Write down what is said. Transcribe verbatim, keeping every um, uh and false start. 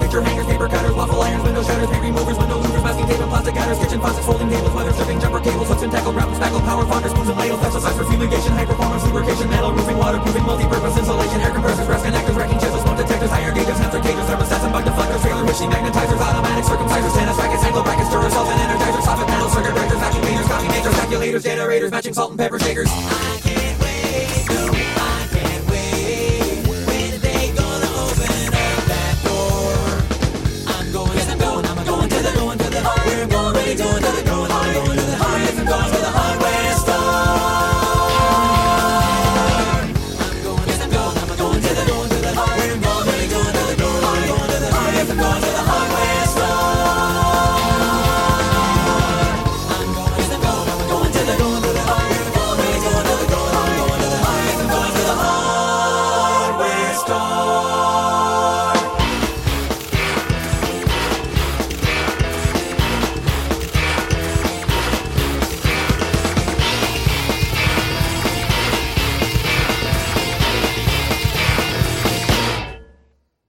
furniture hangers, paper cutters, waffle irons, window shutters, paint removers, window louvers, masking tape and plastic cutters, kitchen faucets, folding tables, weather stripping, jumper cables, hooks and tackle, gravel, spackle, power fonders, spoons and ladles, pesticides for fumigation, high performance lubrication, metal roofing, waterproofing, multi-purpose insulation, air compressors, rest connectors, wrecking chisels, smoke detectors, higher gauges, sensor cages, thermostats and bug deflectors, trailer machine magnetizers, automatic circumcisers, tennis rackets, angle brackets, Duracells and energizers, soffit panels, circuit breakers, vacuum cleaners, coffee makers, calculators, generators, matching salt and pepper shakers.